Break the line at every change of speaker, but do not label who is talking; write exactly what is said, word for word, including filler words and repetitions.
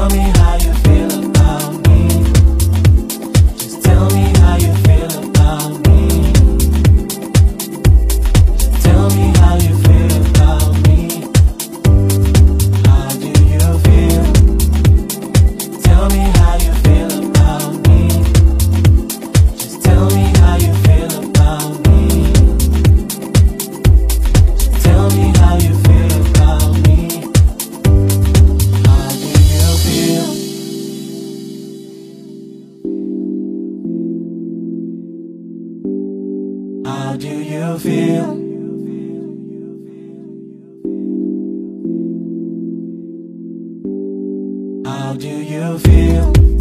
tell me how you feel about me. Just tell me how you feel about me. Just tell me how you feel about me. How do you feel? Tell me how you feel about me. Just tell me how you feel about me. Just tell me how you feel about me. How do you feel? How do you feel? How do you feel?